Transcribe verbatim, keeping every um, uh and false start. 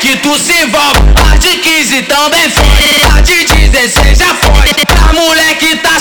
que tu se envolve. A de quinze também foi, a de dezesseis já foi. A mulher que tá